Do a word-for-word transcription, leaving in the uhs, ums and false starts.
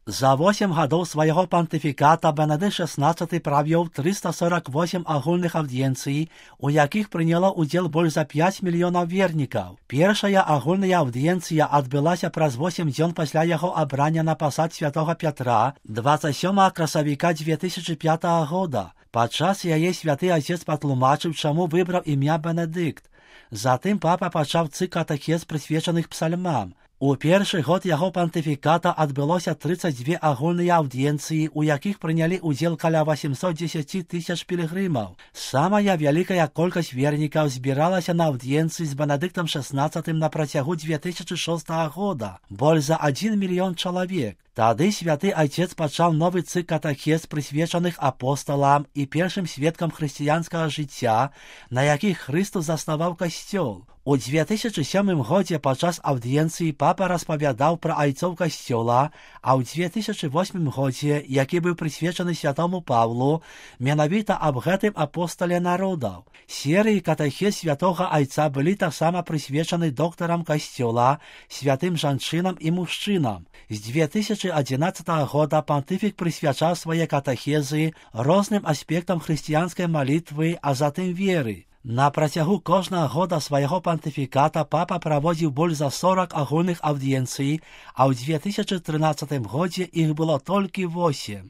За восемь гадоў свайго пантыфіката Бенедыкт шаснаццаты правёў трыста сорок восемь агульных аўдыенцый, у якіх прыняло ўдзел больш за пяць мільёнаў вернікаў. Першая агульная аўдыенцыя адбылася праз восемь дзён пасля яго абрання на пасад святога Пятра дваццаць сёмага красавіка дзве тысячы пятага года. Падчас яе святы адзец патлумачыў, чаму выбраў імя Бенедыкт. Затым папа пачаў цыкл катэхез, прысвечаных псальмам. У першы год яго пантыфіката адбылося трыццаць дзве агульныя аўдыенцыі, у якіх прынялі ўдзел каля восемьсот дзесяць тысяч пілігрымаў. Самая вялікая колькасць вернікаў збіралася на аўдыенцыі з Бенедыктам шаснаццатым на працягу дзве тысячы шостага года, больш за адзін мільён чалавек. Тады святы айцец пачаў новы цыкл катэхез, прысвечаных апосталам і першым сведкам хрысціянскага жыцця, на якіх Хрыстус заснаваў касцёл. У дзве тысячы сёмым годзе падчас аўдыенцыі папа распавядаў пра айцоў касцёла, а ў дзве тысячы восьмым годзе, які быў прысвечаны святому Павлу, менавіта аб гэтым апостале народаў. Серыі катэхез святога айца былі таксама прысвечаны доктарам касцёла, святым жанчынам і мужчынам. З дзве тысячы адзінаццатага года пантыфік прысвячаў свае катэхезы розным аспектам хрысціянскай малітвы, а затым веры. На працягу кожнага года свайго пантыфіката папа праводзіў больш за сорок агульных аўдыенцый, а ў дзве тысячы трынаццатым годзе іх было толькі восемь.